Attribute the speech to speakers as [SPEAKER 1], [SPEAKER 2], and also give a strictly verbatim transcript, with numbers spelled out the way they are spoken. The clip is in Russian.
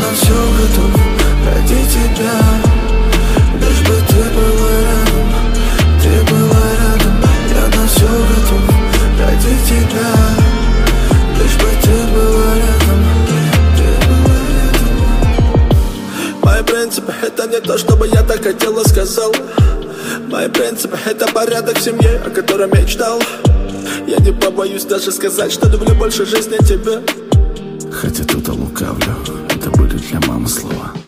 [SPEAKER 1] на все готов ради тебя. Лишь бы ты была рядом, ты была рядом. Я на все готов ради тебя. Лишь бы ты была рядом, ты была рядом. Мои принципы — это не то, чтобы я так хотел и сказал. Мои принципы — это порядок в семье, о котором мечтал. Я не побоюсь даже сказать, что люблю больше жизни тебя.
[SPEAKER 2] Хотя тут и лукавлю, это были для мамы слова.